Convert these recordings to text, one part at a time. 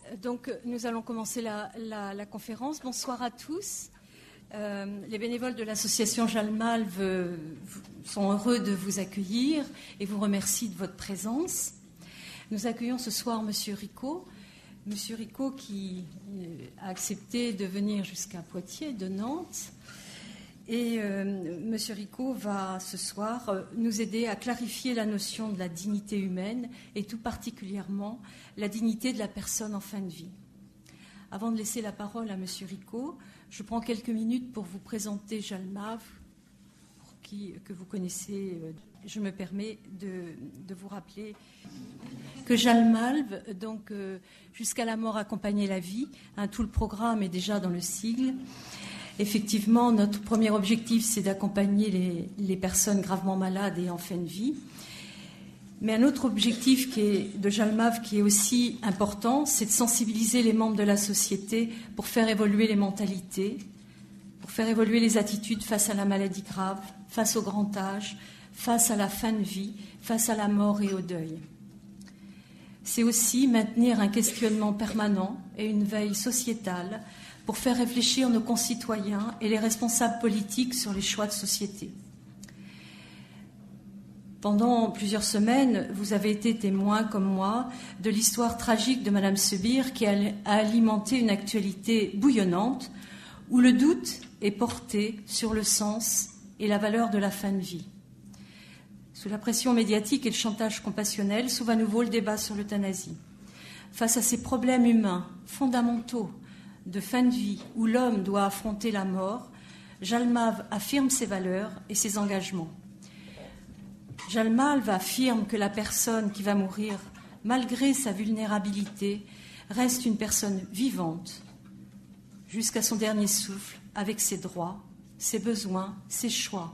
Donc, nous allons commencer la conférence. Bonsoir à tous. Les bénévoles de l'association Jalmalve sont heureux de vous accueillir et vous remercient de votre présence. Nous accueillons ce soir Monsieur Ricot. Monsieur Ricot qui a accepté de venir jusqu'à Poitiers, de Nantes. Et Monsieur Ricot va ce soir nous aider à clarifier la notion de la dignité humaine et tout particulièrement la dignité de la personne en fin de vie. Avant de laisser la parole à Monsieur Ricot, je prends quelques minutes pour vous présenter Jalmalve, que vous connaissez. Je me permets de vous rappeler que Jalmalve, donc jusqu'à la mort accompagner la vie, tout le programme est déjà dans le sigle. Effectivement, notre premier objectif, c'est d'accompagner les personnes gravement malades et en fin de vie. Mais un autre objectif de Jalmalve qui est aussi important, c'est de sensibiliser les membres de la société pour faire évoluer les mentalités, pour faire évoluer les attitudes face à la maladie grave, face au grand âge, face à la fin de vie, face à la mort et au deuil. C'est aussi maintenir un questionnement permanent et une veille sociétale pour faire réfléchir nos concitoyens et les responsables politiques sur les choix de société. Pendant plusieurs semaines, vous avez été témoins, comme moi, de l'histoire tragique de Madame Sebir qui a alimenté une actualité bouillonnante où le doute est porté sur le sens et la valeur de la fin de vie. Sous la pression médiatique et le chantage compassionnel, s'ouvre à nouveau le débat sur l'euthanasie. Face à ces problèmes humains fondamentaux de fin de vie où l'homme doit affronter la mort, Jalmalve affirme ses valeurs et ses engagements. Jalmalve affirme que la personne qui va mourir, malgré sa vulnérabilité, reste une personne vivante jusqu'à son dernier souffle, avec ses droits, ses besoins, ses choix,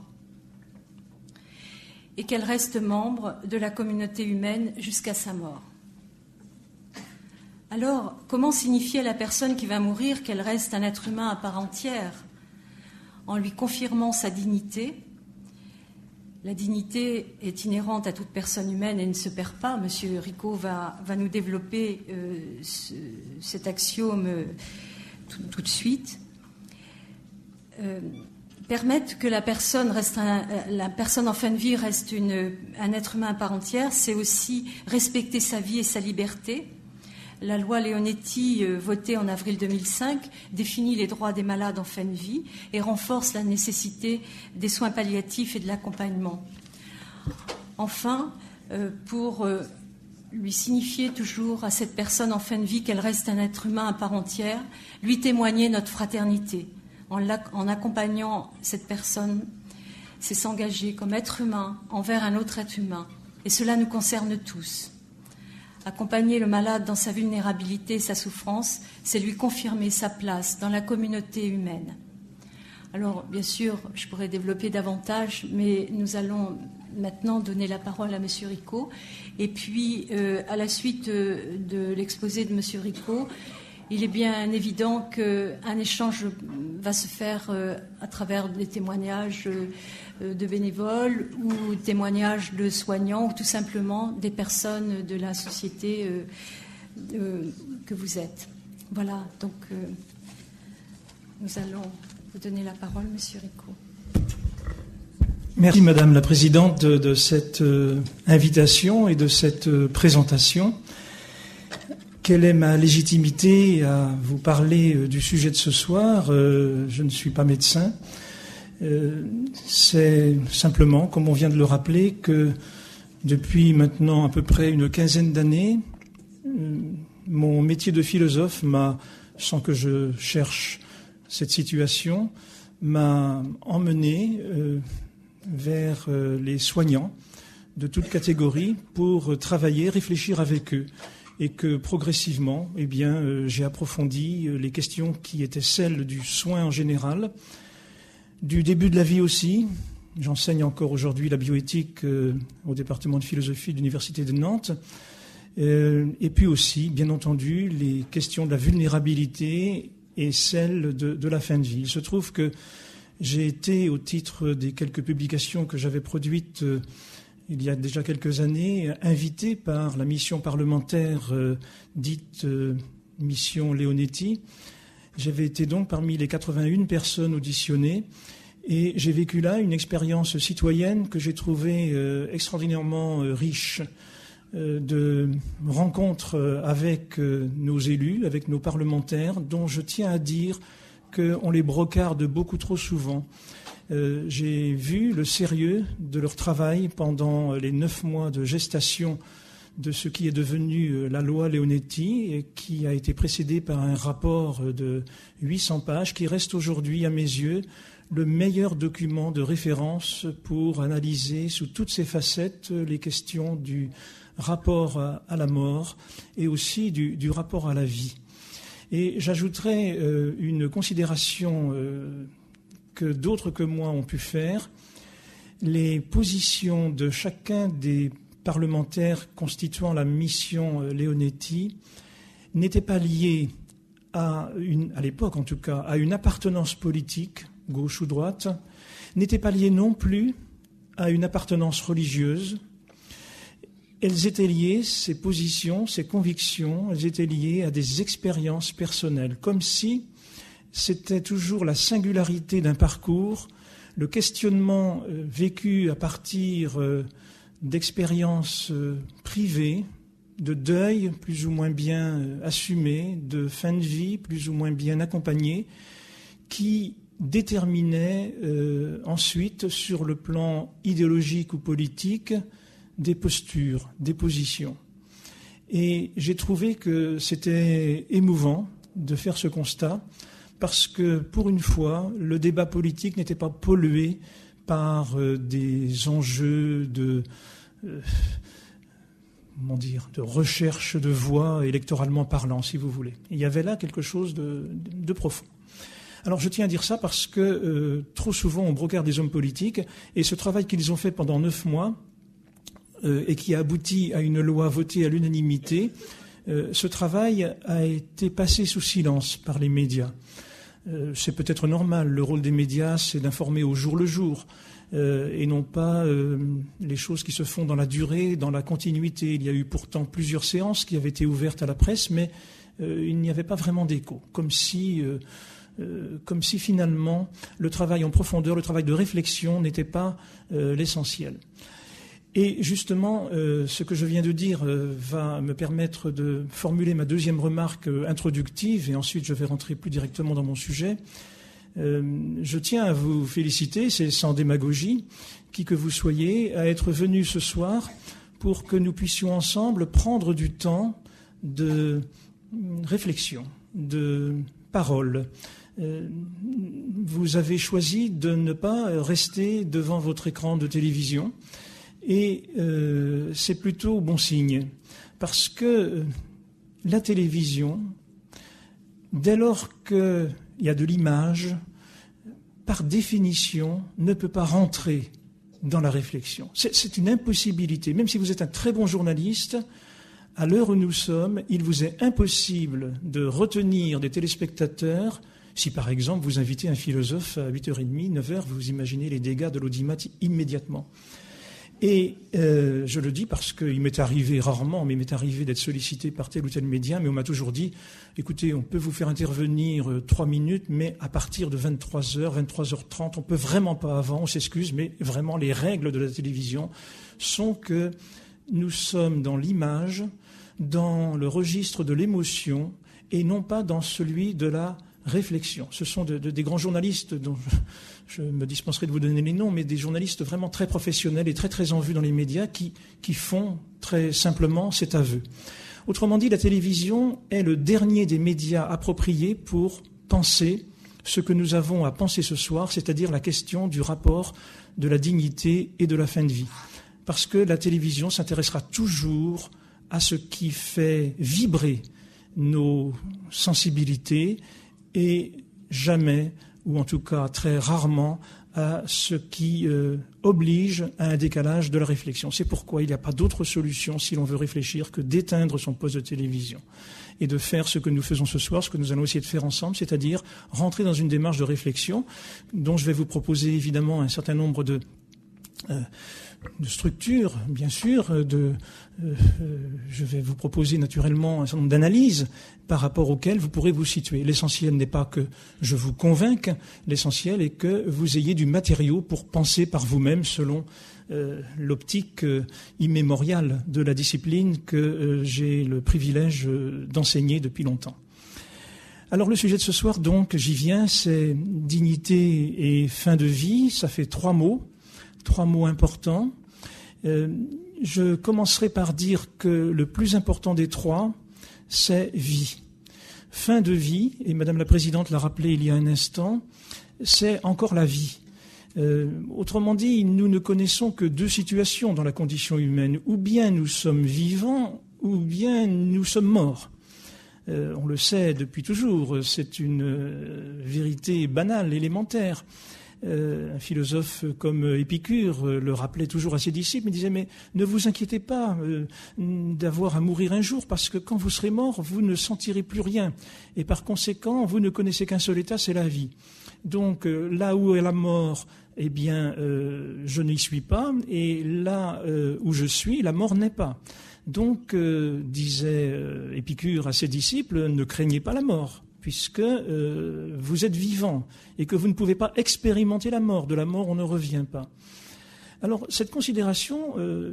et qu'elle reste membre de la communauté humaine jusqu'à sa mort. Alors, comment signifier à la personne qui va mourir qu'elle reste un être humain à part entière, en lui confirmant sa dignité? La dignité est inhérente à toute personne humaine et ne se perd pas. Monsieur Ricot va nous développer cet axiome tout de suite. Permettre que la personne en fin de vie reste un être humain à part entière, c'est aussi respecter sa vie et sa liberté. La loi Leonetti, votée en avril 2005, définit les droits des malades en fin de vie et renforce la nécessité des soins palliatifs et de l'accompagnement. Enfin, pour lui signifier toujours à cette personne en fin de vie qu'elle reste un être humain à part entière, lui témoigner notre fraternité. En accompagnant cette personne, c'est s'engager comme être humain envers un autre être humain. Et cela nous concerne tous. Accompagner le malade dans sa vulnérabilité et sa souffrance, c'est lui confirmer sa place dans la communauté humaine. Alors, bien sûr, je pourrais développer davantage, mais nous allons maintenant donner la parole à M. Ricot. Et puis, à la suite de l'exposé de M. Ricot, il est bien évident qu'un échange va se faire à travers des témoignages de bénévoles ou témoignages de soignants ou tout simplement des personnes de la société que vous êtes. Voilà, donc nous allons vous donner la parole, Monsieur Ricot. Merci Madame la Présidente de cette invitation et de cette présentation. Quelle est ma légitimité à vous parler du sujet de ce soir? Je ne suis pas médecin. C'est simplement, comme on vient de le rappeler, que depuis maintenant à peu près une quinzaine d'années, mon métier de philosophe m'a, sans que je cherche cette situation, m'a emmené vers les soignants de toute catégorie pour travailler, réfléchir avec eux. Et que progressivement, j'ai approfondi les questions qui étaient celles du soin en général, du début de la vie aussi. J'enseigne encore aujourd'hui la bioéthique au département de philosophie de l'Université de Nantes. Et puis aussi, bien entendu, les questions de la vulnérabilité et celles de la fin de vie. Il se trouve que j'ai été, au titre des quelques publications que j'avais produites il y a déjà quelques années, invité par la mission parlementaire dite mission Leonetti. J'avais été donc parmi les 81 personnes auditionnées et j'ai vécu là une expérience citoyenne que j'ai trouvée extraordinairement riche, de rencontres avec nos élus, avec nos parlementaires, dont je tiens à dire qu'on les brocarde beaucoup trop souvent. J'ai vu le sérieux de leur travail pendant les 9 mois de gestation de ce qui est devenu la loi Leonetti, et qui a été précédé par un rapport de 800 pages, qui reste aujourd'hui, à mes yeux, le meilleur document de référence pour analyser sous toutes ses facettes les questions du rapport à la mort et aussi du rapport à la vie. Et j'ajouterai une considération que d'autres que moi ont pu faire. Les positions de chacun des parlementaires constituant la mission Leonetti n'étaient pas liées à l'époque en tout cas, à une appartenance politique, gauche ou droite, n'étaient pas liées non plus à une appartenance religieuse. Elles étaient liées, ces positions, ces convictions, elles étaient liées à des expériences personnelles, comme si c'était toujours la singularité d'un parcours, le questionnement vécu à partir d'expériences privées, de deuil plus ou moins bien assumé, de fin de vie plus ou moins bien accompagné, qui déterminaient ensuite, sur le plan idéologique ou politique, des postures, des positions. Et j'ai trouvé que c'était émouvant de faire ce constat, parce que, pour une fois, le débat politique n'était pas pollué par des enjeux de recherche de voix électoralement parlant, si vous voulez. Il y avait là quelque chose de profond. Alors je tiens à dire ça parce que trop souvent on brocarde des hommes politiques, et ce travail qu'ils ont fait pendant 9 mois et qui a abouti à une loi votée à l'unanimité, ce travail a été passé sous silence par les médias. C'est peut-être normal, le rôle des médias c'est d'informer au jour le jour et non pas les choses qui se font dans la durée, dans la continuité. Il y a eu pourtant plusieurs séances qui avaient été ouvertes à la presse, mais il n'y avait pas vraiment d'écho, comme si finalement le travail en profondeur, le travail de réflexion n'était pas l'essentiel. Et justement, ce que je viens de dire va me permettre de formuler ma deuxième remarque introductive, et ensuite je vais rentrer plus directement dans mon sujet. Je tiens à vous féliciter, c'est sans démagogie, qui que vous soyez, à être venu ce soir pour que nous puissions ensemble prendre du temps de réflexion, de parole. Vous avez choisi de ne pas rester devant votre écran de télévision, et c'est plutôt bon signe, parce que la télévision, dès lors qu'il y a de l'image, par définition, ne peut pas rentrer dans la réflexion. C'est une impossibilité. Même si vous êtes un très bon journaliste, à l'heure où nous sommes, il vous est impossible de retenir des téléspectateurs. Si par exemple vous invitez un philosophe à 8h30, 9h, vous imaginez les dégâts de l'audimat immédiatement. Et je le dis parce qu'il m'est arrivé rarement, mais il m'est arrivé d'être sollicité par tel ou tel média, mais on m'a toujours dit, écoutez, on peut vous faire intervenir 3 minutes, mais à partir de 23h, 23h30, on peut vraiment pas avant, on s'excuse, mais vraiment les règles de la télévision sont que nous sommes dans l'image, dans le registre de l'émotion, et non pas dans celui de la réflexion. Ce sont des grands journalistes dont je me dispenserai de vous donner les noms, mais des journalistes vraiment très professionnels et très très en vue dans les médias qui font très simplement cet aveu. Autrement dit, la télévision est le dernier des médias appropriés pour penser ce que nous avons à penser ce soir, c'est-à-dire la question du rapport de la dignité et de la fin de vie. Parce que la télévision s'intéressera toujours à ce qui fait vibrer nos sensibilités, et jamais, ou en tout cas très rarement, à ce qui oblige à un décalage de la réflexion. C'est pourquoi il n'y a pas d'autre solution, si l'on veut réfléchir, que d'éteindre son poste de télévision et de faire ce que nous faisons ce soir, ce que nous allons essayer de faire ensemble, c'est-à-dire rentrer dans une démarche de réflexion dont je vais vous proposer évidemment un certain nombre de structure, bien sûr, je vais vous proposer naturellement un certain nombre d'analyses par rapport auxquelles vous pourrez vous situer. L'essentiel n'est pas que je vous convainque, l'essentiel est que vous ayez du matériau pour penser par vous-même selon l'optique immémoriale de la discipline que j'ai le privilège d'enseigner depuis longtemps. Alors le sujet de ce soir, donc, j'y viens, c'est dignité et fin de vie. Ça fait trois mots importants. Je commencerai par dire que le plus important des trois, c'est vie. Fin de vie, et Madame la Présidente l'a rappelé il y a un instant, c'est encore la vie. Autrement dit, nous ne connaissons que deux situations dans la condition humaine. Ou bien nous sommes vivants, ou bien nous sommes morts. On le sait depuis toujours, c'est une vérité banale, élémentaire. Un philosophe comme Épicure le rappelait toujours à ses disciples, il disait « Mais ne vous inquiétez pas d'avoir à mourir un jour, parce que quand vous serez mort, vous ne sentirez plus rien. Et par conséquent, vous ne connaissez qu'un seul état, c'est la vie. Donc là où est la mort, eh bien, je n'y suis pas, et là où je suis, la mort n'est pas. Donc, disait Épicure à ses disciples, ne craignez pas la mort, puisque vous êtes vivants et que vous ne pouvez pas expérimenter la mort. De la mort, on ne revient pas. Alors, cette considération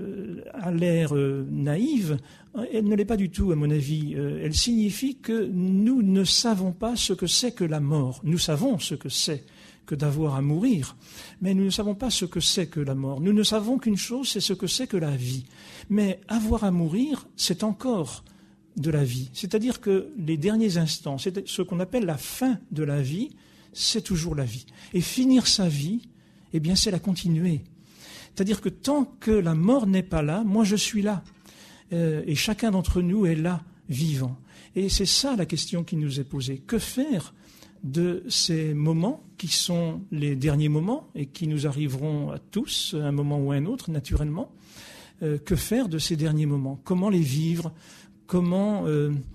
a l'air naïve. Elle ne l'est pas du tout, à mon avis. Elle signifie que nous ne savons pas ce que c'est que la mort. Nous savons ce que c'est que d'avoir à mourir, mais nous ne savons pas ce que c'est que la mort. Nous ne savons qu'une chose, c'est ce que c'est que la vie. Mais avoir à mourir, c'est encore de la vie. C'est-à-dire que les derniers instants, c'est ce qu'on appelle la fin de la vie, c'est toujours la vie. Et finir sa vie, eh bien, c'est la continuer. C'est-à-dire que tant que la mort n'est pas là, moi je suis là. Et chacun d'entre nous est là, vivant. Et c'est ça la question qui nous est posée. Que faire de ces moments qui sont les derniers moments et qui nous arriveront à tous, à un moment ou à un autre, naturellement? Que faire de ces derniers moments? Comment les vivre? Comment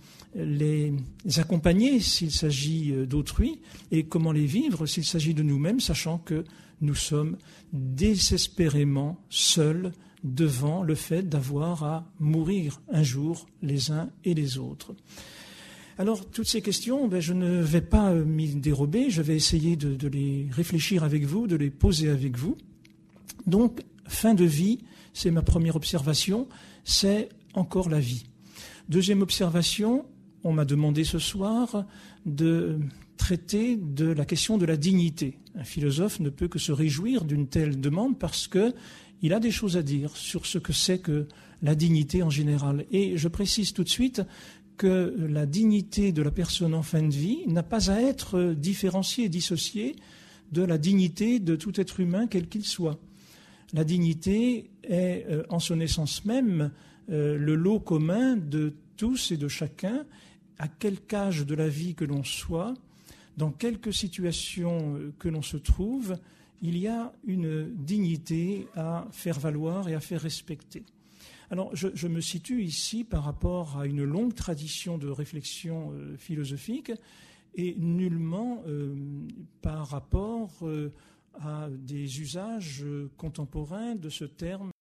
les accompagner s'il s'agit d'autrui? Et comment les vivre s'il s'agit de nous-mêmes, sachant que nous sommes désespérément seuls devant le fait d'avoir à mourir un jour les uns et les autres? Alors, toutes ces questions, je ne vais pas m'y dérober, je vais essayer de les réfléchir avec vous, de les poser avec vous. Donc, fin de vie, c'est ma première observation, c'est encore la vie. Deuxième observation, on m'a demandé ce soir de traiter de la question de la dignité. Un philosophe ne peut que se réjouir d'une telle demande parce qu'il a des choses à dire sur ce que c'est que la dignité en général. Et je précise tout de suite que la dignité de la personne en fin de vie n'a pas à être différenciée et dissociée de la dignité de tout être humain, quel qu'il soit. La dignité est, en son essence même, le lot commun de tous et de chacun, à quelque âge de la vie que l'on soit, dans quelque situation que l'on se trouve, il y a une dignité à faire valoir et à faire respecter. Alors, je me situe ici par rapport à une longue tradition de réflexion philosophique et nullement par rapport à des usages contemporains de ce terme.